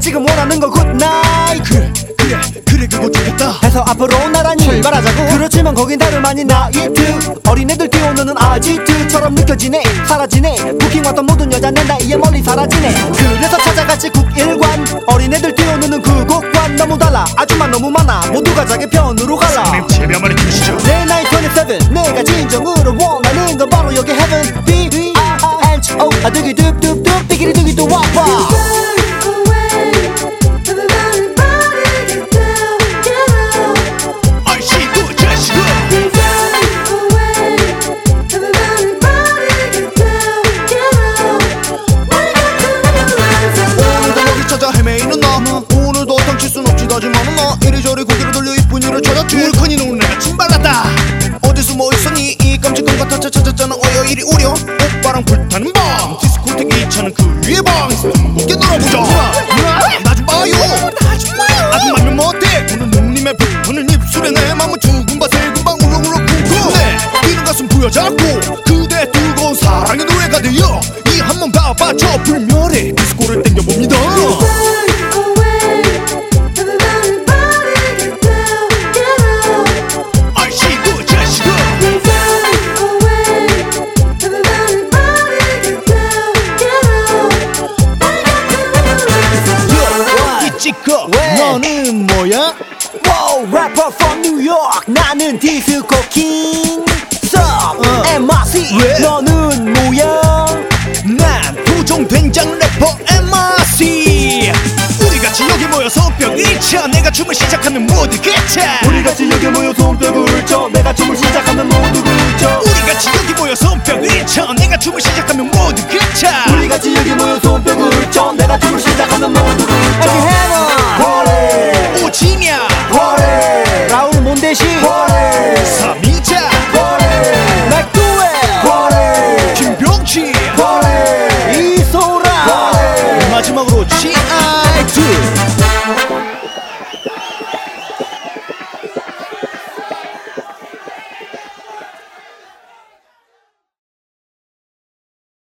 지금 원하는 거 굿나잇. 그래 그거 좋겠다 해서 앞으로 나란히 출발하자고. 그렇지만 거긴 다름 아닌 나이트. 어린애들 뛰어노는 아지트처럼 느껴지네. 사라지네. 부킹 왔던 모든 여자 내 나이에 멀리 사라지네. 그래서 찾아갔지 국일관. 어린애들 뛰어노는 그 곡관 너무 달라. 아줌마 너무 많아. 모두가 자기 편으로 갈라. 선생님 제비 한 마리 주시죠. 내 나이 27. 내가 진정으로 원하는 건 바로 여기 heaven. B-I-N-O 아득이 둡둡둡 삐기리 두기 또 와봐. 오늘도 덩칠 순 없지 하지만은 나 이리저리 고개를 돌려 이쁜 일을 찾았지. 울커니 너는 내가 침발랐다. 어디 숨어 있었니 이 깜찍한 것 같아 찾았잖아. 어여 이리 오려 오빠랑 불타는 밤 디스코텍 2차는 그 위에 방에서 함께 놀아보자. 나 좀 봐요 아줌마면 못해. 오늘 누님의 오늘 입술에 내 맘은 두근바 세근방 울렁울렁 쿵쿵. 내 뛰는 가슴 부여잡고 그대 뜨거운 사랑의 노래가 되어 이 한 몸 다 바쳐 불멸의 디스코를 땡겨봅니다. 너는 뭐야? Wow, rapper from New York. 나는 디스코 킹. Sup, MRC. 너는 뭐야? 난 부종 된장 래퍼 MRC. 우리같이 여기 모여서 벽을 쳐 내가 춤을 시작하면 모두 그쳐. 우리같이 여기 모여서 손뼉을 쳐 내가 춤을 시작하면 모두 그쳐. 우리같이 여기 모여서 벽을 쳐 내가 춤을 시작하면 모두 그쳐. 우리같이 여기 모여서 손뼉을 쳐 내가 춤을 시작하면 모두